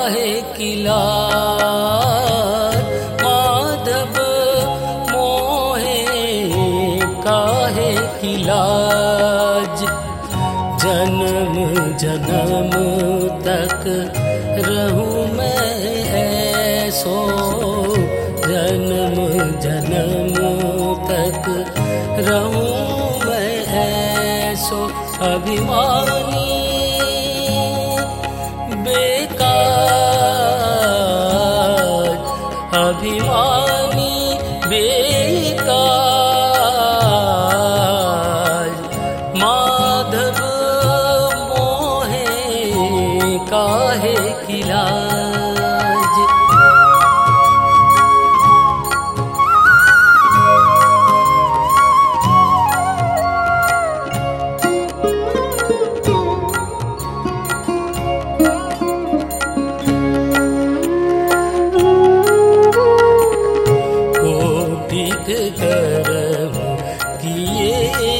काहे की लाज, माधव मोहे काहे की लाज। जन्म जन्म तक रहूं मैं ऐसो, जन्म जन्म तक रहूं मैं ऐसो। अभिमानी बेकार, अभिमानी बेकार, माधव मोहे काहे की लाज। करम किए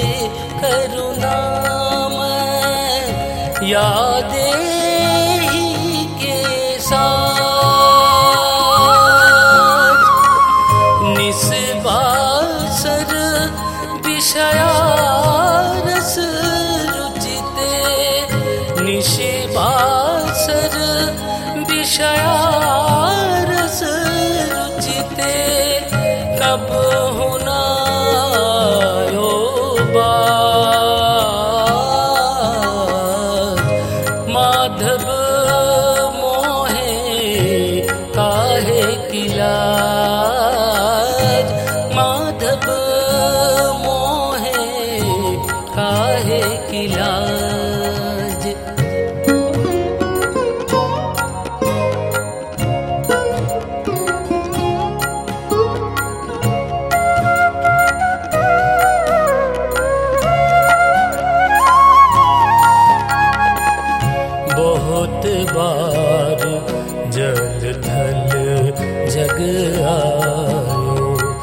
करुणामय, यादे ही के साथ निस्बासर विषयारस रुचिते, निस्बासर विषयारस रुचिते। कब होना यो बात, माधव मोहे काहे की लाज, माधव मोहे काहे की लाज। बहुत बार जल थल जग आयो,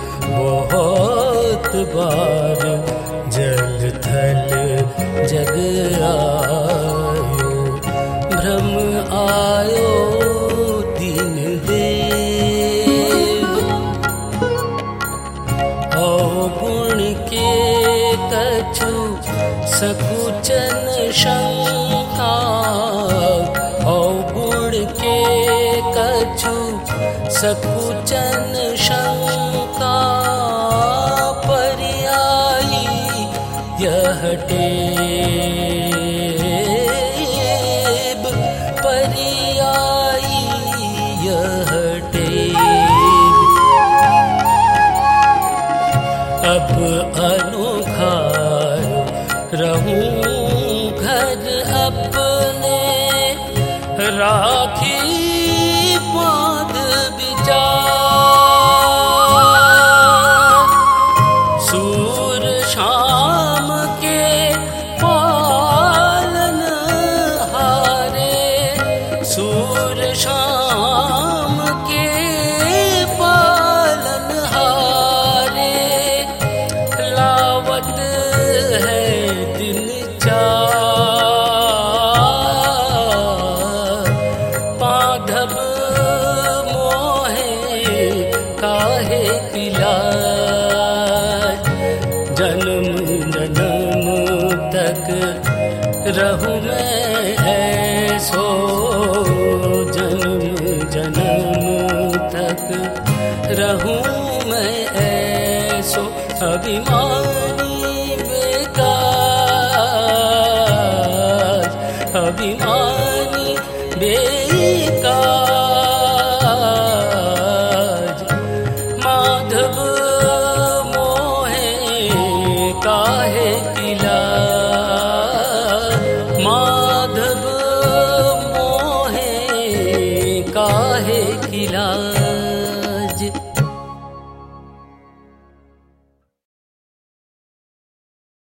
बहुत बार जल थल जग आयो। भ्रम आयो दीन देव, अवगुण के कछु सकुचन शंका, अवगुण के कछु सकुचन शंका। पर्यायी यह टेब, पर्यायी यह टेब। अब अनोखा रहूं घर अपने, राखी बांध विचार। सूर शाम के पालन हारे, सूर शाम के पालन हारे। लावत है दिन चार, माधव मोहे काहे की लाज। जन्म जन्म तक रहूं मैं ऐसो, जन्म जन्म तक रहूं मैं ऐसो। अभिमानी बेकार, अभिमानी